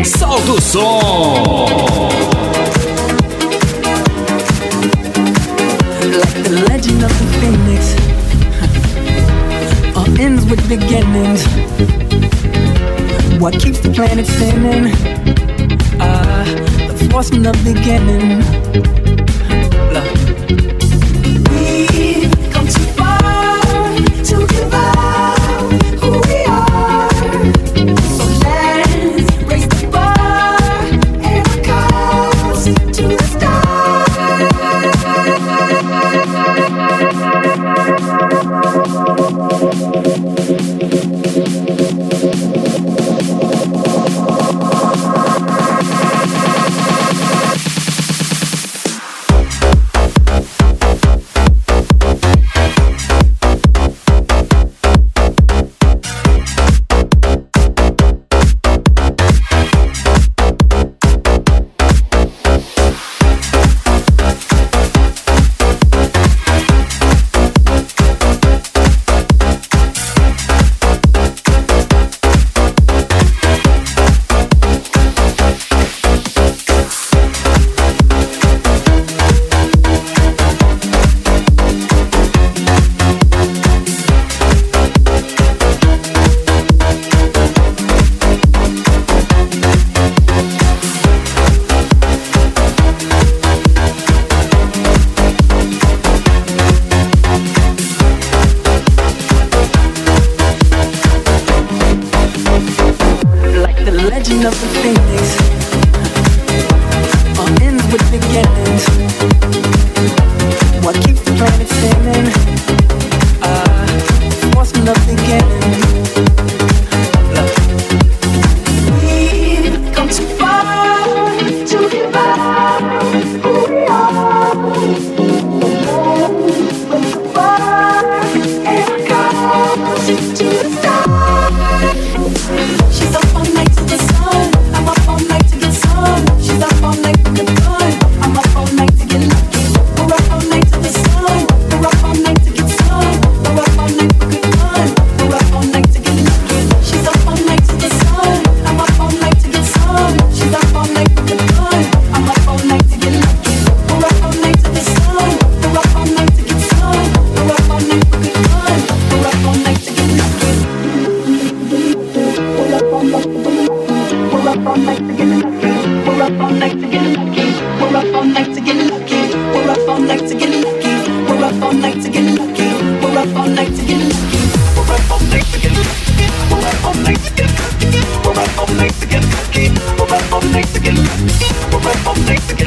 Solta o som. Like the legend of the phoenix, all ends with beginnings. What keeps the planet spinning? The force from the beginning. Look. We've come too far to give up who we are. So let's raise the bar and our cause to the stars. Legend of the phoenix, all ends with beginnings. What keeps the planet spinning? Force from the beginning. Look. We've come too far to give up who we are. From the bar and our cause to the stars. She's up all night to the sun. I'm up all night to get some. She's up all night for the fun. I'm up all night to get lucky. We're up all night to the sun. We're up all night to get some. We're up all night for good fun. We're up all night to get lucky. She's up all night to the sun. I'm up all night to get some. She's up all night for good fun. I'm up all night to get lucky. We're up all night to the sun. We're up all night to get some. We're up all night for good fun. We're up all night to get lucky. We're up all night to get lucky. We're up all night to get lucky. We're up all night to get lucky. We're up all night to get lucky. We're up all night to get lucky. We're up all night to get lucky. We're up all night to get lucky. We're up all night to get lucky. We're up all night to get lucky. We're up all night to get lucky. We're up all night to get lucky. We're up all night to get